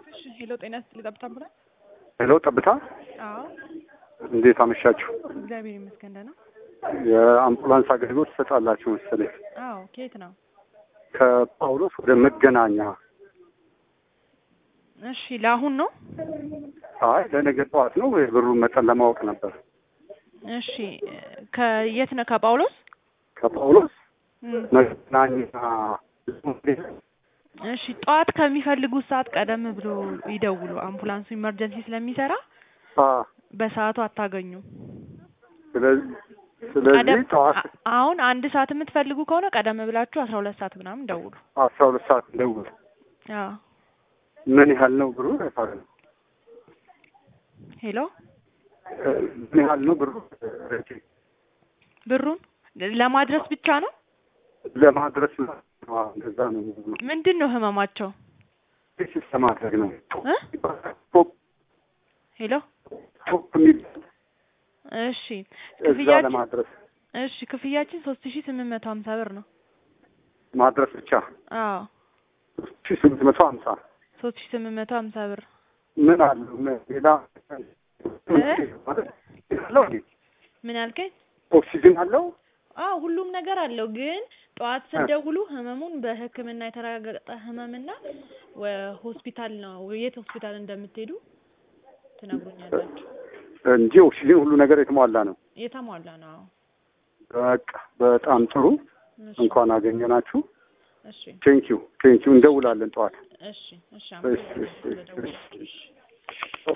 እሺ ሄሎ ጤና ይስጥልኝ ጠብታ አምቡላንስ። ሄሎ ጠብታ። አዎ እንዴት አመሻችሁ? እግዚአብሔር ይመስገን ደህና። የአምቡላንስ አገልግሎት ትሰጣላችሁ መሰለኝ? አዎ ከየት ነው? ከጳውሎስ ወደ መገናኛ። እሺ ለአሁን ነው? አይ ለነገ ጠዋት ነው። የብሩን መጠን ለማወቅ ነበር። እሺ ከየት ነው? ከጳውሎስ? ከጳውሎስ መገናኛ። እሺ ጠዋት ከሚፈልጉት ሰዓት ቀደም ብሎ ይደውሉ። አምቡላንሱ ኢመርጀንሲ ስለሚሰራ በሰዓቱ አታገኙም። ስለዚህ ጠዋት አሁን አንድ ሰዓት የምትፈልጉ ከሆነ ቀደም ብላችሁ 12 ሰዓት ምናምን ደውሉ። 12 ሰዓት ደውሉ። አዎ ምን ያህል ነው ብሩ? ሄሎ ምን ያህል ነው ብሩ? ብሩን ለማድረስ ብቻ ነው? ለማድረስ ነው። እንደዛ ነው። ምንድን ነው ህመማቸው? እሺ ለማድረግ ነው። ሄሎ እሺ ክፍያችን ለማድረስ እሺ ክፍያችን 3850 ብር ነው። ማድረስ ብቻ? አዎ 3850 3850 ብር። ምን አለ ሌላ? ምን አልከኝ? ኦክሲጅን አለው? አዎ ሁሉም ነገር አለው። ግን ጠዋት ስትደውሉ ህመሙን በህክምና የተረጋገጠ ህመምና ሆስፒታል ነው የት ሆስፒታል እንደምትሄዱ ትነግሩኛላችሁ እንጂ ኦክሲጅን ሁሉ ነገር የተሟላ ነው። የተሟላ ነው። በቃ በጣም ጥሩ። እንኳን አገኘናችሁ። እሺ ቴንኪው እንደውላለን ጠዋት። እሺ እሺ